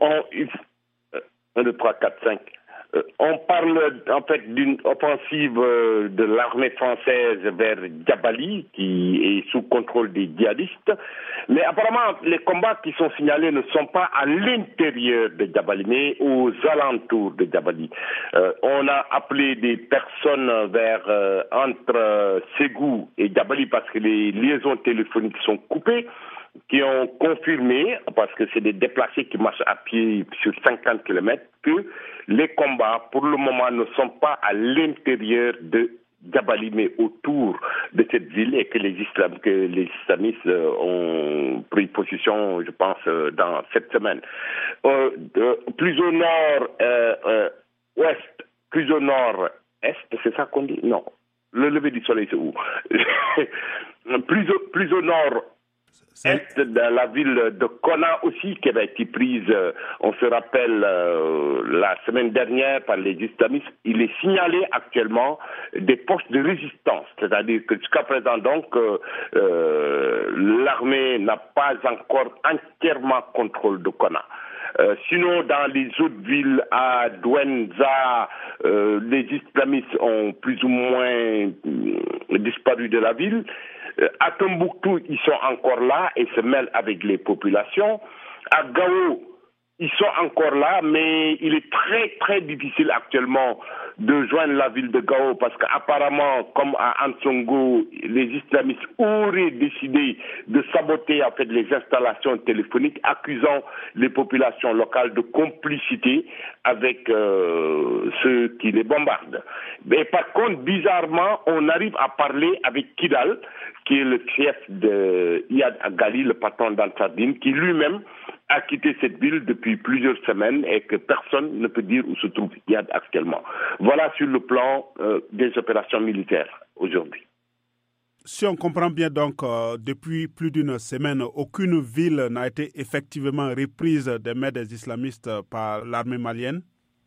1, 2, 3, 4, 5. On parle en fait d'une offensive de l'armée française vers Djabali, qui est sous contrôle des djihadistes. Mais apparemment, les combats qui sont signalés ne sont pas à l'intérieur de Djabali, mais aux alentours de Djabali. On a appelé des personnes entre Ségou et Djabali parce que les liaisons téléphoniques sont coupées, qui ont confirmé, parce que c'est des déplacés qui marchent à pied sur 50 km, que les combats, pour le moment, ne sont pas à l'intérieur de Djabali, mais autour de cette ville, et que les islamistes ont pris position, je pense, dans cette semaine. Plus au nord-ouest, plus au nord-est, c'est ça qu'on dit? Non. Le lever du soleil, c'est où? plus au nord est de la ville de Konna aussi, qui avait été prise, on se rappelle, la semaine dernière par les islamistes. Il est signalé actuellement des postes de résistance, c'est-à-dire que jusqu'à présent, donc, l'armée n'a pas encore entièrement contrôle de Konna. Sinon, dans les autres villes, à Douenza, les islamistes ont plus ou moins disparu de la ville. À Tombouctou, ils sont encore là et se mêlent avec les populations. À Gao, ils sont encore là, mais il est très très difficile actuellement de joindre la ville de Gao parce qu'apparemment, comme à Ansongo, les islamistes auraient décidé de saboter en fait les installations téléphoniques, accusant les populations locales de complicité avec ceux qui les bombardent. Mais par contre, bizarrement, on arrive à parler avec Kidal, qui est le chef de Iyad Agali, le patron d'Ansardine, qui lui-même a quitté cette ville depuis plusieurs semaines et que personne ne peut dire où se trouve Iyad actuellement. Voilà sur le plan des opérations militaires aujourd'hui. Si on comprend bien donc, depuis plus d'une semaine, aucune ville n'a été effectivement reprise des mains des islamistes par l'armée malienne?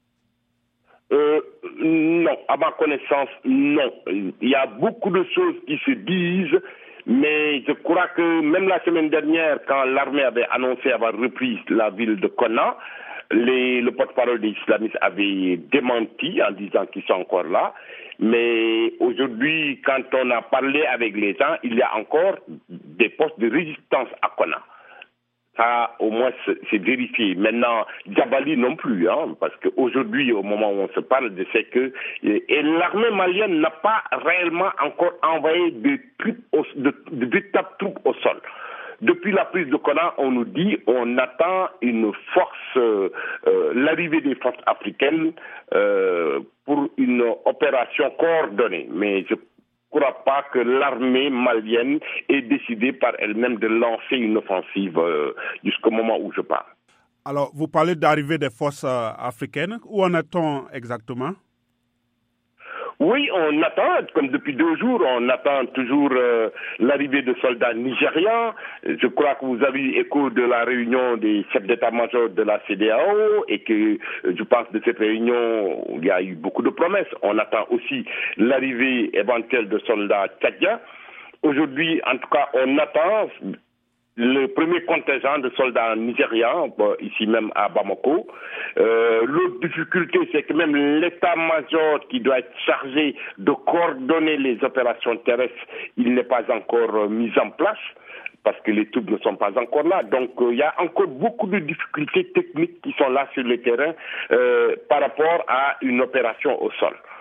Non, à ma connaissance, non. Il y a beaucoup de choses qui se disent, mais je crois que même la semaine dernière, quand l'armée avait annoncé avoir repris la ville de Konna, le porte-parole des islamistes avait démenti en disant qu'ils sont encore là. Mais aujourd'hui, quand on a parlé avec les gens, il y a encore des postes de résistance à Konna. Ça, au moins, c'est vérifié. Maintenant, Djabali non plus, parce qu'aujourd'hui, au moment où on se parle, c'est que l'armée malienne n'a pas réellement encore envoyé de véritables troupes au sol. Depuis la prise de Konna, on nous dit on attend une force, l'arrivée des forces africaines pour une opération coordonnée. Mais je ne crois pas que l'armée malienne ait décidé par elle-même de lancer une offensive jusqu'au moment où je parle. Alors, vous parlez d'arrivée des forces africaines. Où en est-on exactement? Oui, on attend, comme depuis 2 jours, on attend toujours l'arrivée de soldats nigérians. Je crois que vous avez eu écho de la réunion des chefs d'état-major de la CEDEAO et que je pense de cette réunion, il y a eu beaucoup de promesses. On attend aussi l'arrivée éventuelle de soldats tchadiens. Aujourd'hui, en tout cas, on attend le premier contingent de soldats nigérians, ici même à Bamako. L'autre difficulté, c'est que même l'état-major qui doit être chargé de coordonner les opérations terrestres, il n'est pas encore mis en place parce que les troupes ne sont pas encore là. Donc, il y a encore beaucoup de difficultés techniques qui sont là sur le terrain par rapport à une opération au sol.